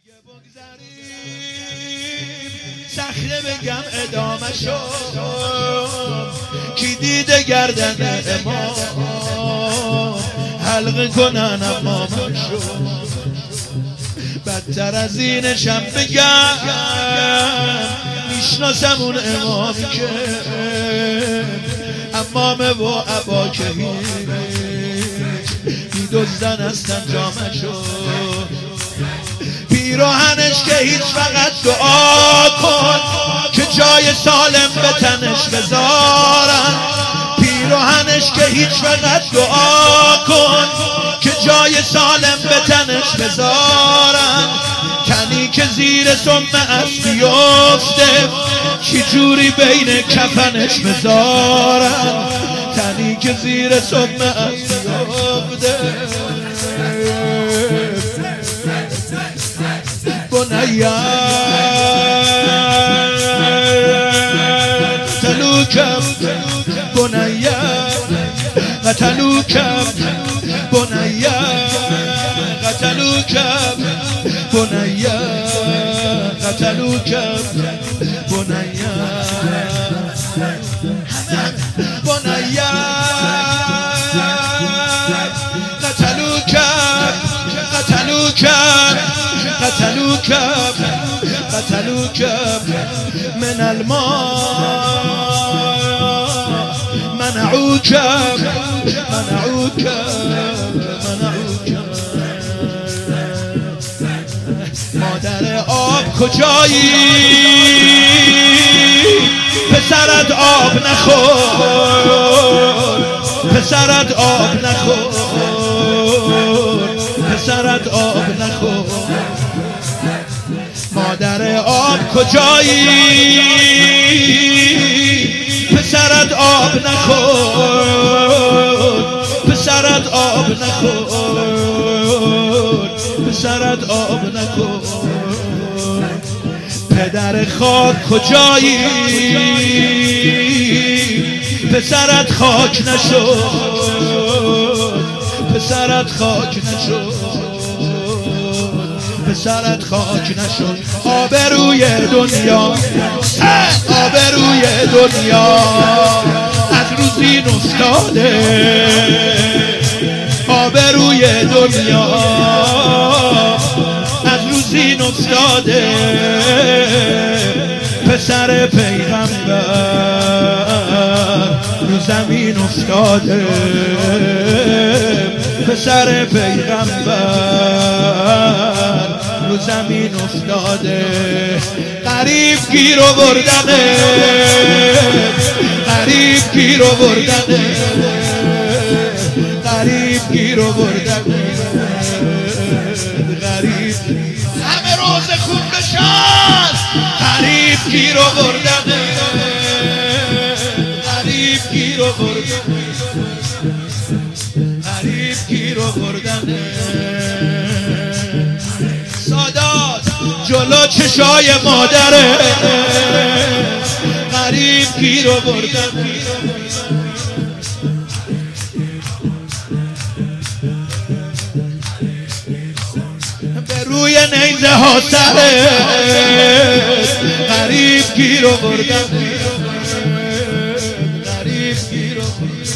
سخته بگم ادامه شو کی دیده گردن امام حلقه کنن امام شو بدتر از اینشم بگم میشناسم اون امامی که امامه و عبا که هیچ میدزدن هستن جامه شو پیراهنش که هیچ فقط دعا کن که جای سالم به تنش بذارن پیراهنش که هیچ فقط دعا کن که جای سالم به تنش بذارن تنی که زیر سم اسب بیفته چی جوری بین کفنش بذارن تنی که زیر سم اسب بیفته بنیا قتلوکم بنیا قتلوکم بنیا قتلوکم بنیا قتلوکم بنیا بنیا قتلوکم قتلوکم قتلوكم قتلوكم من الماء منعوكم منعوكم منعوكم مادر آب کجایی پسرت آب نخور پسرت آب نخور پسرت آب نخور مادر آب کجایی پسرت آب نخور پسرت آب نخور پسرت آب نخور پدر خاک کجایی پسرت خاک نشد پسرت خاک نشد پسرت خاک نشد آبروی دنیا آبروی دنیا از روزین افتاده آبروی دنیا از روزین افتاده پسر پیغمبر رو زمین افتاده پسر پیغمبر رو زمین افتاده غریب گیر آوردنه غریب گیر آوردنه غریب گیر آوردنه غریب همه روز خون بشن غریب گیر آوردنه غریب گیر آوردنه غریب گیر آوردنه سادات جلو چشای مادره غریب گیر آوردنه به روی نیزه ها سره غریب گیر آوردنه غریب گیر آوردنه